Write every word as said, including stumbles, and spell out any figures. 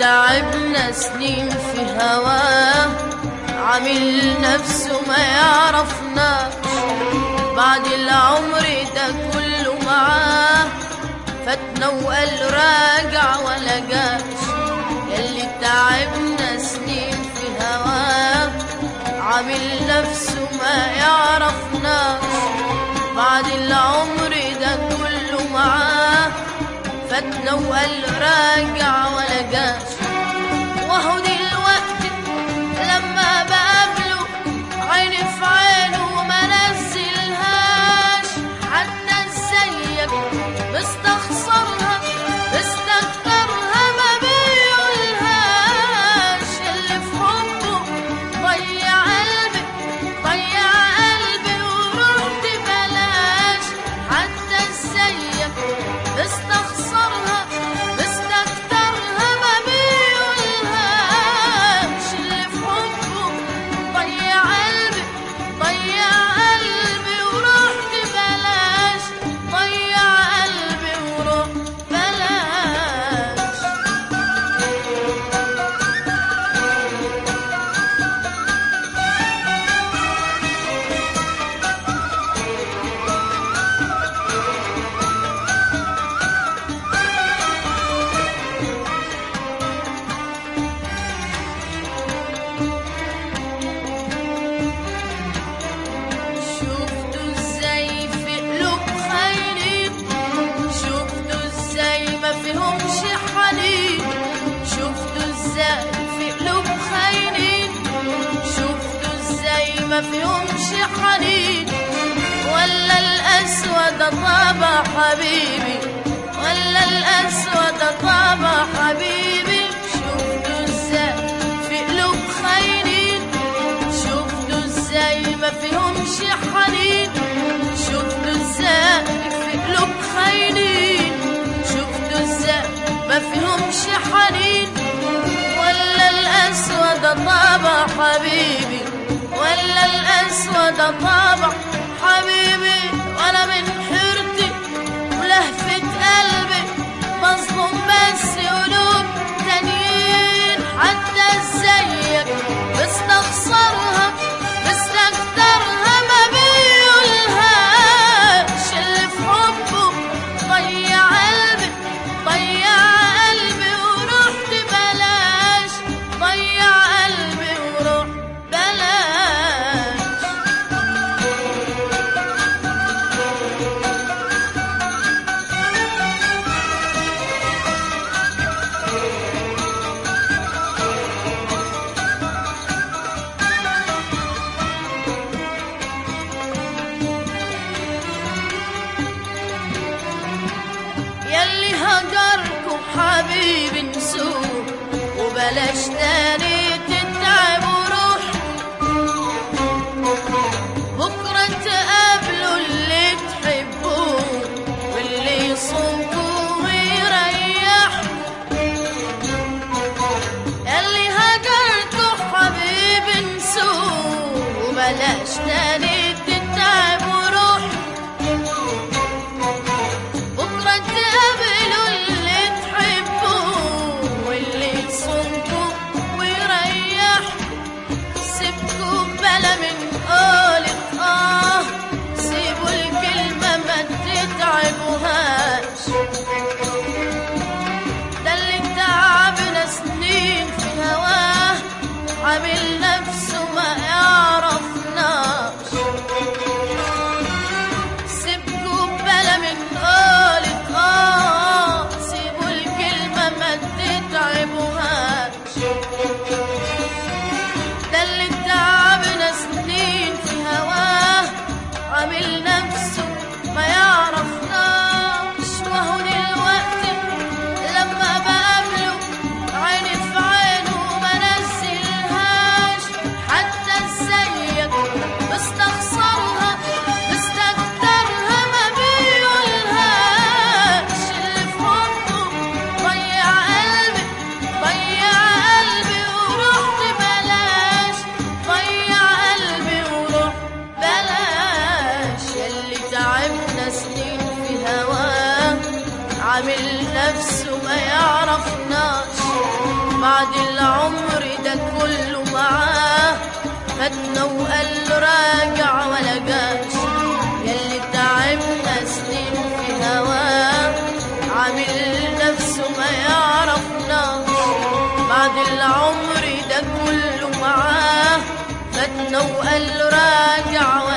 تعبنا سنين في هواه عامل نفسه ما يعرفناش، بعد العمر ده كله معاه فاتنا وقال راجع ولا جاش. ياللي تعبنا سنين في هواه عامل نفسه ما يعرفناش، بعد العمر ده كله معاه فاتنا وقال راجع ولا جاش. وهو دلوقتي لما بقابله عيني في عينه ما نزلهاش، حتى ازيك مستخسرها مستكترها ما بيقولهاش. اللي في حبه ضيع قلبي ضيع قلبي ورحت بلاش، حتى ازيك مستخسرها مستكترها ما بيقولهاش. اللي في حبه ضيع قلبي ضيع قلبي ورحت بلاش، ضيع قلبي ورحت بلاش. شفتوا ازاي في قلوب خاينين، شفتوا ازاي ما فيهمش حنين، شفتوا ازاي في قلوب خاينين، شفتوا ازاي ما فيهمش حنين. ولا الأسود طابع حبيبي ولا الأسود طابع حبيبي، شفتوا ازاي في قلوب خاينين، شفتوا ازاي ما فيهمش حنين، شفتوا ازاي في قلوب خاينين، شفتوا ازاي ما فيهمش حنين. ولا الأسود طابع حبيبي ولا الأسود طابع حبيبي، وانا من حيرتي ولهفة قلبي مظلوم بس قلوب تانيين. حتى ازيك مستخسرها مستكترها ما بيقولهاش. اللي في حبه ضيع قلبي ضيع قلبي ورحت بلاش، ضيع قلبي ورحت بلاش. ياللي هجركم حبيبي نسوه وبلاش تاني تتعبوا روح، بكرة تقابلوا اللي تحبوه واللي يصونكوا ويريحوا. ياللي هجركم حبيبي نسوه وبلاش تاني تتعبوا روح، بكرة تقابلوا اللي تحبوه واللي يصونكوا ويريحوا. سيبكوا بلا من قولة آه، سيبوا الكلمة ما تتعبوهاش. ده اللي تعبنا سنين في هواه عامل نفسه ما يعرفناش. سيبكوا بلا من قولة آه، سيبوا الكلمة ما تتعبوهاش. ده اللي تعبنا سنين في هواه عامل نفسه ما يعرفناش. وهو دلوقتي لما بقابله عيني في عينه ما نزلهاش، حتى ازيك مستخسرها مستكترها ما بيقولهاش. اللي في حبه ضيع قلبي ضيع قلبي ورحت بلاش، ضيع قلبي ورحت بلاش. ياللي تعبنا سنين في هواه عامل نفسه ما يعرفناش، بعد العمر ده كله معاه فاتنا وقال له راجع ولا جاش ياللي تعبنا سنين في هواه عامل نفسه ما يعرفناش بعد العمر ده كله معاه فاتنا وقال له راجع